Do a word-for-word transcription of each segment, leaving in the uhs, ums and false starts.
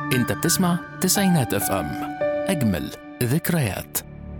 انت بتسمع تسعينات اف ام، اجمل ذكريات.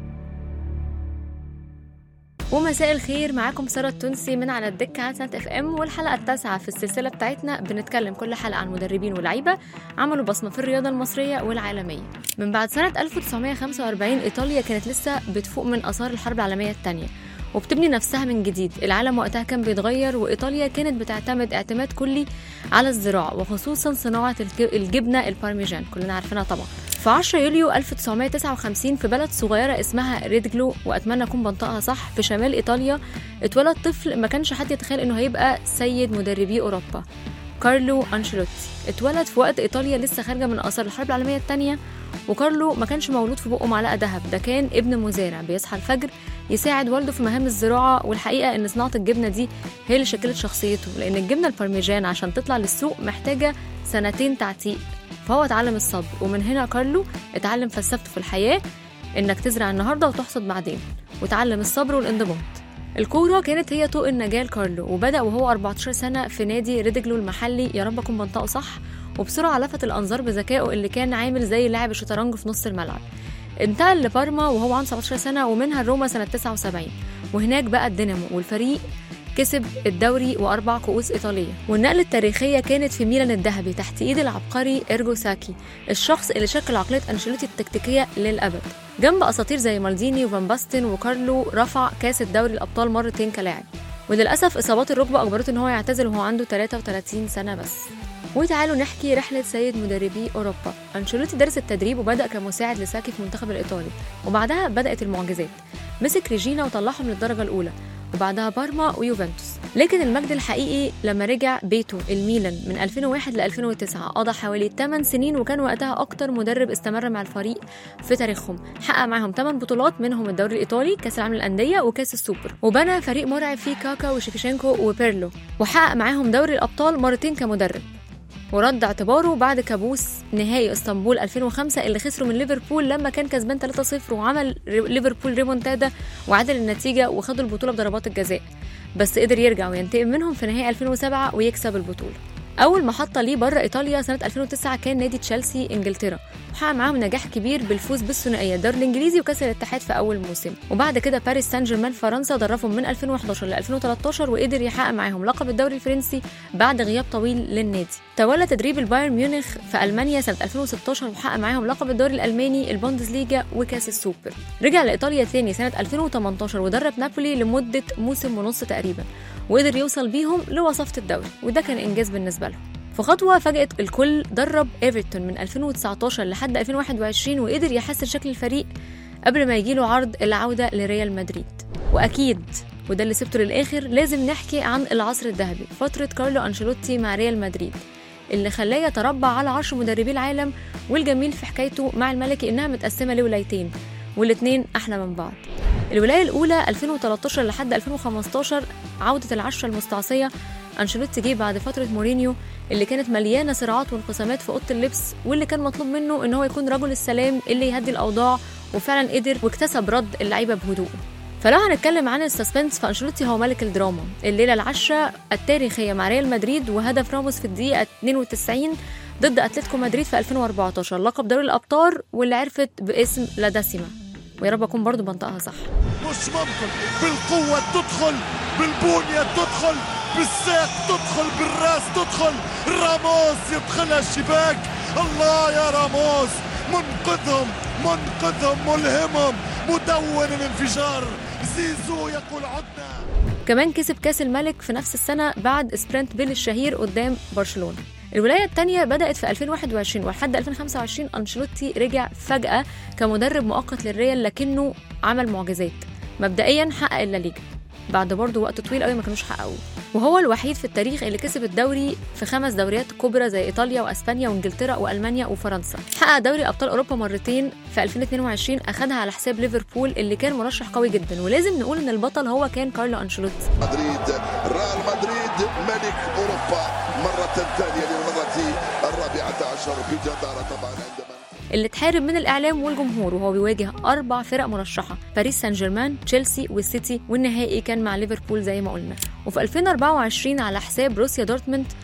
ومساء الخير، معاكم سارة التونسي من على الدكة على تسعينات اف ام، والحلقة التاسعة في السلسلة بتاعتنا. بنتكلم كل حلقة عن مدربين ولاعيبة عملوا بصمة في الرياضة المصرية والعالمية. من بعد سنة ألف وتسعمية وخمسة وأربعين إيطاليا كانت لسه بتفوق من آثار الحرب العالمية الثانية وبتبني نفسها من جديد. العالم وقتها كان بيتغير، وإيطاليا كانت بتعتمد اعتماد كلي على الزراعة، وخصوصا صناعة الجبنة البارميجان، كلنا عارفينها طبعا. في عشرة يوليو ألف وتسعمية وتسعة وخمسين في بلد صغيرة اسمها ريدجلو، وأتمنى أكون بنطقها صح، في شمال إيطاليا اتولد طفل ما كانش حد يتخيل إنه هيبقى سيد مدربي أوروبا، كارلو أنشيلوتي. اتولد في وقت إيطاليا لسه خارجة من آثار الحرب العالمية الثانية، وكارلو ما كانش مولود في بقه معلقة ذهب. ده كان ابن مزارع بيصحى الفجر يساعد والده في مهام الزراعة، والحقيقة إن صناعة الجبنة دي هي اللي شكلت شخصيته، لأن الجبنة البارميجان عشان تطلع للسوق محتاجة سنتين تعتيق، فهو اتعلم الصبر. ومن هنا كارلو اتعلم فلسفته في الحياة، إنك تزرع النهاردة وتحصد بعدين، وتعلم الصبر والانضباط. الكورة كانت هي طوق النجاة لكارلو، وبدأ وهو أربعتاشر سنة في نادي ريدجلو المحلي، يا رب أكون بنطقه صح، وبسرعة لفت الأنظار بذكائه اللي كان عامل زي لاعب الشطرنج في نص الملعب. انتقل لبارما وهو عنده سبعتاشر سنة، ومنها روما سنة تسعة وسبعين، وهناك بقى الدينامو، والفريق كسب الدوري وأربع كؤوس إيطالية. والنقلة التاريخية كانت في ميلان الذهبي تحت إيد العبقري إرجو ساكي، الشخص اللي شكل عقلية أنشيلوتي التكتيكية للأبد. جنب أساطير زي مالديني وفان باستن، وكارلو رفع كاس الدوري الأبطال مرتين كلاعب، وللأسف إصابات الركبة أجبرته إن هو يعتزل وهو عنده تلاتة وتلاتين سنة بس. وتعالوا نحكي رحلة سيد مدربي أوروبا. أنشيلوتي درس التدريب وبدأ كمساعد لساكي في المنتخب الإيطالي، وبعدها بدأت المعجزات، مسك ريجينا وطلعهم للدرجة الأولى، وبعدها بارما ويوفنتوس. لكن المجد الحقيقي لما رجع بيته الميلان من ألفين وواحد ل ألفين وتسعة، قضى حوالي ثمانية سنين، وكان وقتها أكتر مدرب استمر مع الفريق في تاريخهم. حقق معهم ثمانية بطولات، منهم الدوري الإيطالي، كأس العالم للأندية، وكأس السوبر، وبنى فريق مرعب فيه كاكا وشيفشينكو وبيرلو، وحقق معاهم دوري الأبطال مرتين كمدرب، ورد اعتباره بعد كابوس نهائي اسطنبول ألفين وخمسة اللي خسروا من ليفربول لما كان كسبان ثلاثة صفر، وعمل ليفربول ريمونتادا وعدل النتيجة وخدوا البطولة بضربات الجزاء، بس قدر يرجع وينتقم منهم في نهائي ألفين وسبعة ويكسب البطولة. أول محطة ليه بره إيطاليا سنة ألفين وتسعة كان نادي تشيلسي إنجلترا، وحقق معاهم نجاح كبير بالفوز بالثنائية الدوري الإنجليزي وكأس الاتحاد في أول موسم. وبعد كده باريس سان جيرمان فرنسا دربهم من ألفين وحداشر ل ألفين وتلتاشر، وقدر يحقق معاهم لقب الدوري الفرنسي بعد غياب طويل للنادي. تولى تدريب البايرن ميونخ في ألمانيا سنة ألفين وستاشر، وحقق معاهم لقب الدوري الألماني، البوندسليجا، وكأس السوبر. رجع لإيطاليا ثاني سنة ألفين وتمنتاشر ودرب نابولي لمدة موسم ونص تقريبا، وقدر يوصل بيهم لوصافة الدوري، وده كان إنجاز بالنسبة لهم. في خطوة فاجأت الكل، درب إيفرتون من ألفين وتسعتاشر لحد ألفين وواحد وعشرين، وقدر يحسن شكل الفريق قبل ما يجيله عرض العودة لريال مدريد. وأكيد وده اللي سبته للآخر، لازم نحكي عن العصر الذهبي، فترة كارلو أنشيلوتي مع ريال مدريد، اللي خلاه يتربع على عرش مدربي العالم. والجميل في حكايته مع الملكي إنها متقسمة لولايتين، والاتنين أحلى من بعض. الولاية الأولى ألفين وتلتاشر لحد ألفين وخمستاشر، عودة العشرة المستعصية. أنشيلوتي جه بعد فترة مورينيو اللي كانت مليانة صراعات وانقسامات في أوضة اللبس، واللي كان مطلوب منه إن هو يكون رجل السلام اللي يهدي الأوضاع، وفعلا قدر واكتسب رد اللعيبة بهدوء. فلو هنتكلم عن السسبنس، فأنشيلوتي هو ملك الدراما. الليلة العشرة التاريخية مع ريال مدريد، وهدف راموس في الدقيقة اتنين وتسعين ضد أتلتيكو مدريد في ألفين وأربعتاشر، لقب دوري الأبطال، واللي عرفت باسم لا داسيما، ويا رب أكون برضو بنطقها صح. مش ممكن بالقوة تدخل، بالبنية تدخل، بالساق تدخل، بالراس تدخل، راموس يدخلها الشباك. الله يا راموس، منقذهم منقذهم ملهمهم، مدون الانفجار. زيزو يقول عدنا. كمان كسب كاس الملك في نفس السنة بعد سبرنت بيل الشهير قدام برشلونة. الولاية الثانية بدأت في ألفين وواحد وعشرين، ولحد ألفين وخمسة وعشرين أنشيلوتي رجع فجأة كمدرب مؤقت للريال، لكنه عمل معجزات. مبدئيا حقق الليجا بعد برضه وقت طويل قوي ما كانوش حققوه، وهو الوحيد في التاريخ اللي كسب الدوري في خمس دوريات كبرى زي إيطاليا وأسبانيا وإنجلترا وألمانيا وفرنسا. حقق دوري أبطال أوروبا مرتين في ألفين واتنين وعشرين، أخدها على حساب ليفربول اللي كان مرشح قوي جدا. ولازم نقول إن البطل هو كان كارلو أنشيلوتي. مدريد، ريال مدريد ملك أوروبا مرة ثانية للمرة الرابعة عشر بجدارة طبعا، عندما اللي اتحارب من الإعلام والجمهور، وهو بيواجه أربع فرق مرشحة: باريس سان جيرمان، تشيلسي، والسيتي، والنهائي كان مع ليفربول زي ما قلنا. وفي ألفين وأربعة وعشرين على حساب بروسيا دورتموند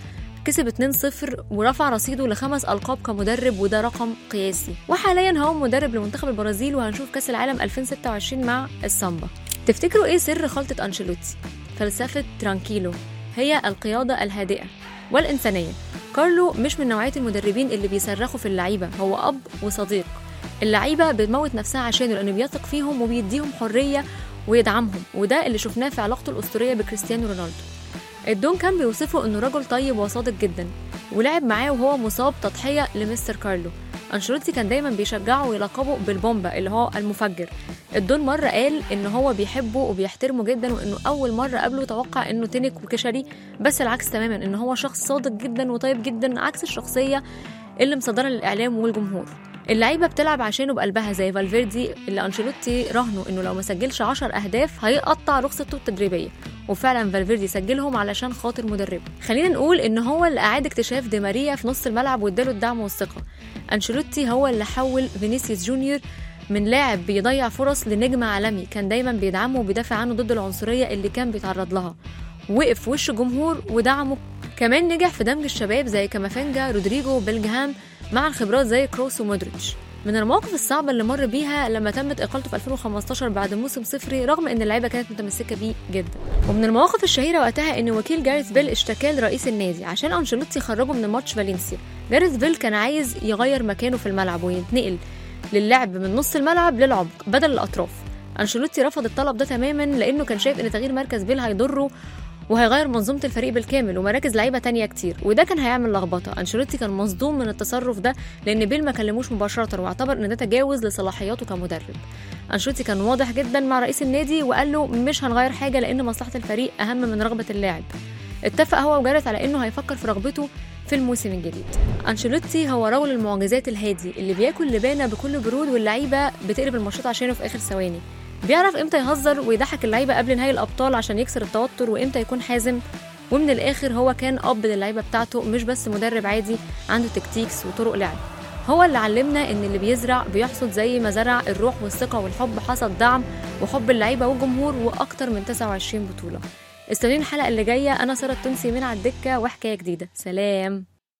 كسب اتنين صفر ورفع رصيده لخمس ألقاب كمدرب، وده رقم قياسي. وحاليا هو مدرب لمنتخب البرازيل، وهنشوف كأس العالم ألفين وستة وعشرين مع السامبا. تفتكروا ايه سر خلطة أنشيلوتي؟ فلسفة ترانكيلو، هي القيادة الهادئة والإنسانية. كارلو مش من نوعية المدربين اللي بيصرخوا في اللعيبة، هو أب وصديق. اللعيبة بتموت نفسها عشانه لأنه بيثق فيهم وبيديهم حرية ويدعمهم، وده اللي شفناه في علاقته الأسطورية بكريستيانو رونالدو. الدون كان بيوصفه إنه رجل طيب وصادق جدا، ولعب معاه وهو مصاب تضحية لمستر كارلو. أنشيلوتي كان دايما بيشجعه ويلقبه بالبومبا اللي هو المفجر. الدون مرة قال إن هو بيحبه وبيحترمه جدا، وإنه أول مرة قابله توقع إنه تنك وكشري، بس العكس تماما، إنه هو شخص صادق جدا وطيب جدا، عكس الشخصية اللي مصدرة للإعلام والجمهور. اللعيبة بتلعب عشانه بقلبها زي فالفيردي اللي أنشيلوتي رهنه إنه لو ما سجلش عشر أهداف هيقطع رخصته التدريبية، وفعلا فالفيردي سجلهم علشان خاطر مدربه. خلينا نقول إن هو اللي أعاد اكتشاف دي ماريا في نص الملعب واداله الدعم والثقة. أنشيلوتي هو اللي حول فينيسيوس جونيور من لاعب بيضيع فرص لنجم عالمي، كان دايما بيدعمه وبيدافع عنه ضد العنصرية اللي كان بيتعرض لها، وقف في وش جمهور ودعمه. كمان نجح في دمج الشباب زي كامافينجا، رودريجو، بيلجهام مع الخبرات زي كروس ومودريتش. من المواقف الصعبة اللي مر بيها لما تمت إقالته في ألفين وخمستاشر بعد موسم صفري، رغم إن اللعيبة كانت متمسكة بيه جدا. ومن المواقف الشهيرة وقتها إن وكيل جاريث بيل اشتكى لرئيس النادي عشان أنشيلوتي خرجه من ماتش فالنسيا. جاريث بيل كان عايز يغير مكانه في الملعب وينتقل للعب من نص الملعب للعمق بدل الأطراف. أنشيلوتي رفض الطلب ده تماما، لأنه كان شايف إن تغيير مركز بيل هيضره وهيغير منظومة الفريق بالكامل ومراكز لعيبة تانية كتير، وده كان هيعمل لخبطة. أنشيلوتي كان مصدوم من التصرف ده، لأن بيل ما كلموش مباشرة واعتبر إن ده تجاوز لصلاحياته كمدرب. أنشيلوتي كان واضح جدا مع رئيس النادي وقال له مش هنغير حاجة لأن مصلحة الفريق أهم من رغبة اللاعب. اتفق هو وجاريث على إنه هيفكر في رغبته في الموسم الجديد. أنشيلوتي هو رجل المعجزات الهادي اللي بياكل لبانة بكل برود، واللعيبة بتقلب الماتشات عشانه في آخر ثواني. بيعرف امتى يهزر ويضحك اللعيبه قبل نهايه الابطال عشان يكسر التوتر، وامتى يكون حازم. ومن الاخر هو كان اب للعيبه بتاعته، مش بس مدرب عادي عنده تكتيكس وطرق لعب. هو اللي علمنا ان اللي بيزرع بيحصد، زي ما زرع الروح والثقه والحب حصد دعم وحب اللعيبه والجمهور واكتر من تسعة وعشرين بطوله. استنوني الحلقه اللي جايه، انا ساره التونسي من على الدكه وحكايه جديده. سلام.